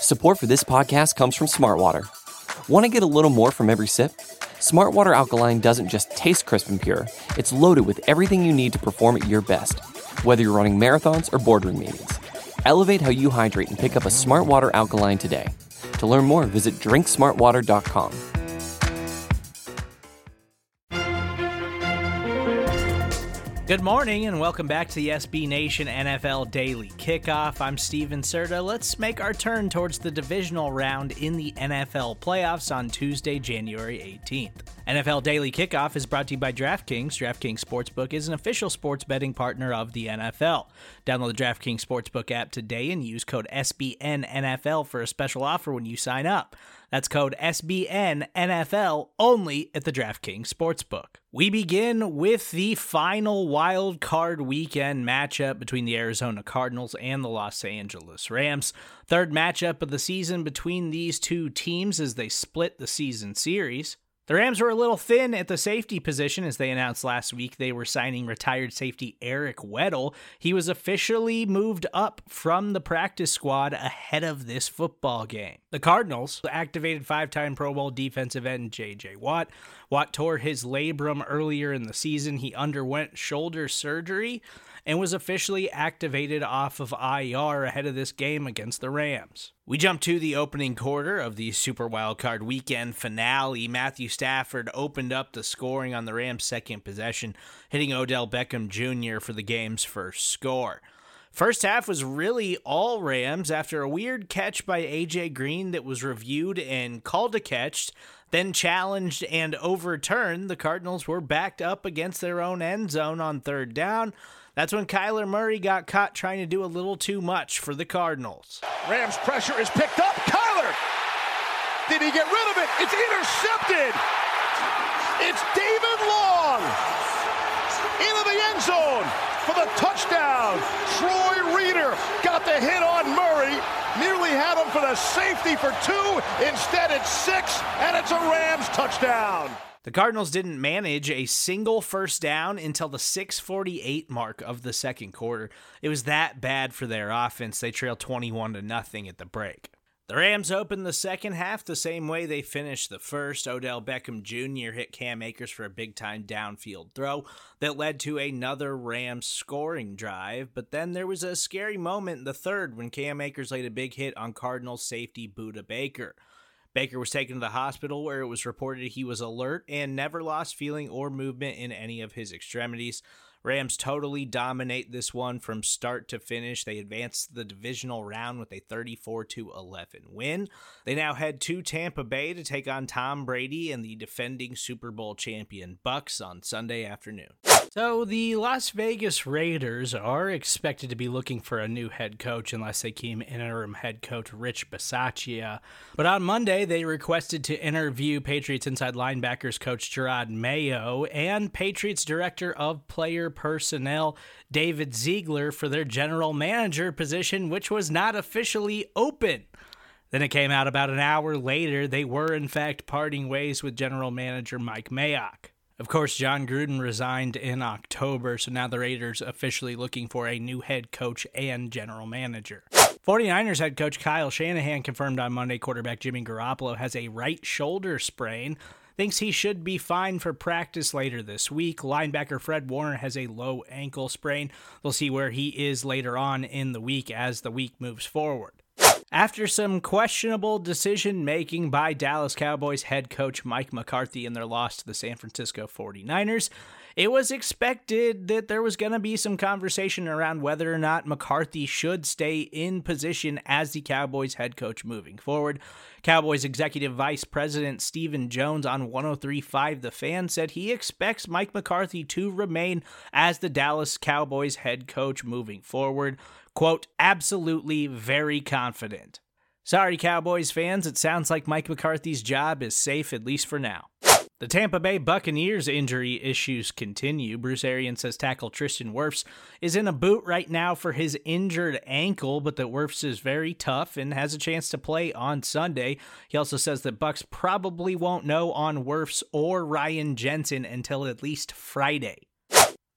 Support for this podcast comes from Smartwater. Want to get a little more from every sip? Smartwater Alkaline doesn't just taste crisp and pure, it's loaded with everything you need to perform at your best, whether you're running marathons or boardroom meetings. Elevate how you hydrate and pick up a Smartwater Alkaline today. To learn more, visit drinksmartwater.com. Good morning and welcome back to the SB Nation NFL Daily Kickoff. I'm Steven Serta. Let's make our turn towards the divisional round in the NFL playoffs on Tuesday, January 18th. NFL Daily Kickoff is brought to you by DraftKings. DraftKings Sportsbook is an official sports betting partner of the NFL. Download the DraftKings Sportsbook app today and use code SBNNFL for a special offer when you sign up. That's code SBNNFL only at the DraftKings Sportsbook. We begin with the final wild card weekend matchup between the Arizona Cardinals and the Los Angeles Rams. Third matchup of the season between these two teams as they split the season series. The Rams were a little thin at the safety position as they announced last week they were signing retired safety Eric Weddle. He was officially moved up from the practice squad ahead of this football game. The Cardinals activated five-time Pro Bowl defensive end J.J. Watt. Watt tore his labrum earlier in the season. He underwent shoulder surgery and was officially activated off of IR ahead of this game against the Rams. We jump to the opening quarter of the Super Wildcard Weekend finale. Matthew Stafford opened up the scoring on the Rams' second possession, hitting Odell Beckham Jr. for the game's first score. First half was really all Rams after a weird catch by A.J. Green that was reviewed and called a catch, then challenged and overturned. The Cardinals were backed up against their own end zone on third down. That's when Kyler Murray got caught trying to do a little too much for the Cardinals. Rams pressure is picked up. Kyler! Did he get rid of it? It's intercepted! It's David Long! Into the end zone for the touchdown. Troy Reeder got the hit on Murray. Nearly had him for the safety for two. Instead, it's 6, and it's a Rams touchdown. The Cardinals didn't manage a single first down until the 6:48 mark of the second quarter. It was that bad for their offense. They trailed 21-0 at the break. The Rams opened the second half the same way they finished the first. Odell Beckham Jr. hit Cam Akers for a big-time downfield throw that led to another Rams scoring drive. But then there was a scary moment in the third when Cam Akers laid a big hit on Cardinals safety Budda Baker. Baker was taken to the hospital where it was reported he was alert and never lost feeling or movement in any of his extremities. Rams totally dominate this one from start to finish. They advanced the divisional round with a 34-11 win. They now head to Tampa Bay to take on Tom Brady and the defending Super Bowl champion Bucs on Sunday afternoon. So the Las Vegas Raiders are expected to be looking for a new head coach unless they keep interim head coach Rich Bisaccia. But on Monday, they requested to interview Patriots inside linebackers coach Gerard Mayo and Patriots director of player personnel David Ziegler for their general manager position, which was not officially open. Then it came out about an hour later they were in fact parting ways with general manager Mike Mayock. Of course, John Gruden resigned in October, so now the Raiders officially looking for a new head coach and general manager. 49ers head coach Kyle Shanahan confirmed on Monday quarterback Jimmy Garoppolo has a right shoulder sprain. Thinks he should be fine for practice later this week. Linebacker Fred Warner has a low ankle sprain. We'll see where he is later on in the week as the week moves forward. After some questionable decision-making by Dallas Cowboys head coach Mike McCarthy in their loss to the San Francisco 49ers, it was expected that there was going to be some conversation around whether or not McCarthy should stay in position as the Cowboys head coach moving forward. Cowboys executive vice president Stephen Jones on 103.5 The Fan said he expects Mike McCarthy to remain as the Dallas Cowboys head coach moving forward. Quote, absolutely very confident. Sorry, Cowboys fans, it sounds like Mike McCarthy's job is safe, at least for now. The Tampa Bay Buccaneers injury issues continue. Bruce Arians says tackle Tristan Wirfs is in a boot right now for his injured ankle, but that Wirfs is very tough and has a chance to play on Sunday. He also says that Bucs probably won't know on Wirfs or Ryan Jensen until at least Friday.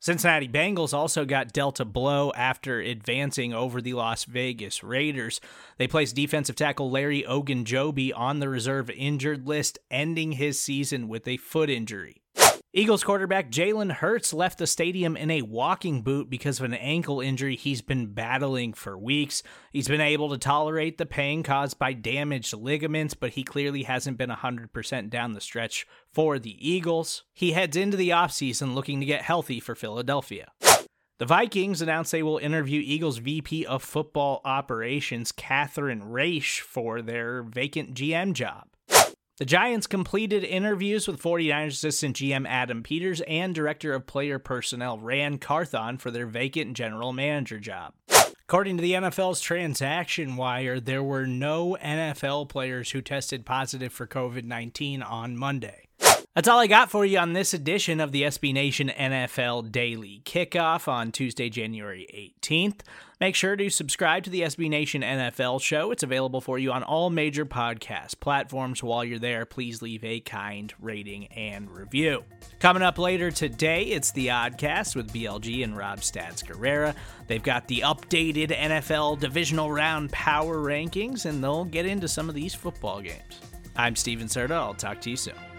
Cincinnati Bengals also got dealt a blow after advancing over the Las Vegas Raiders. They placed defensive tackle Larry Ogunjobi on the reserve injured list, ending his season with a foot injury. Eagles quarterback Jalen Hurts left the stadium in a walking boot because of an ankle injury he's been battling for weeks. He's been able to tolerate the pain caused by damaged ligaments, but he clearly hasn't been 100% down the stretch for the Eagles. He heads into the offseason looking to get healthy for Philadelphia. The Vikings announced they will interview Eagles VP of Football Operations Catherine Raish for their vacant GM job. The Giants completed interviews with 49ers assistant GM Adam Peters and Director of Player Personnel Rand Carthon for their vacant general manager job. According to the NFL's Transaction Wire, there were no NFL players who tested positive for COVID-19 on Monday. That's all I got for you on this edition of the SB Nation NFL Daily Kickoff on Tuesday, January 18th. Make sure to subscribe to the SB Nation NFL show. It's available for you on all major podcast platforms. While you're there, please leave a kind rating and review. Coming up later today, it's the Oddcast with BLG and Rob Stats Guerrera. They've got the updated NFL divisional round power rankings, and they'll get into some of these football games. I'm Steven Serta. I'll talk to you soon.